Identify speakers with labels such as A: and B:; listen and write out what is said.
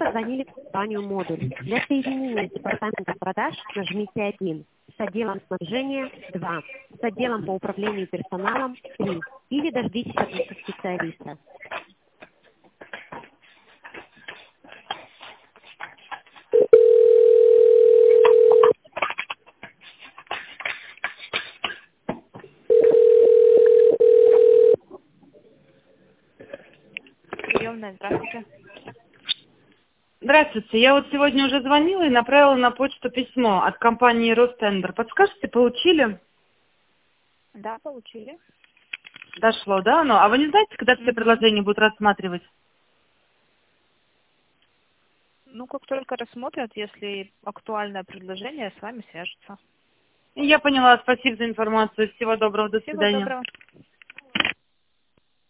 A: позвонили в компанию «Модуль». Для соединения с департаментом продаж нажмите 1, с отделом снабжения 2, с отделом по управлению персоналом 3 или дождитесь от специалиста.
B: Приемная, здравствуйте.
C: Здравствуйте. Я вот сегодня уже звонила и направила на почту письмо от компании «Ростендер». Подскажете, получили?
B: Да, получили.
C: Дошло, да? Ну, а вы не знаете, когда все предложения будут рассматривать?
B: Ну, как только рассмотрят, если актуальное предложение, с вами свяжутся.
C: Я поняла. Спасибо за информацию. Всего доброго. До
B: Всего
C: свидания.
B: доброго.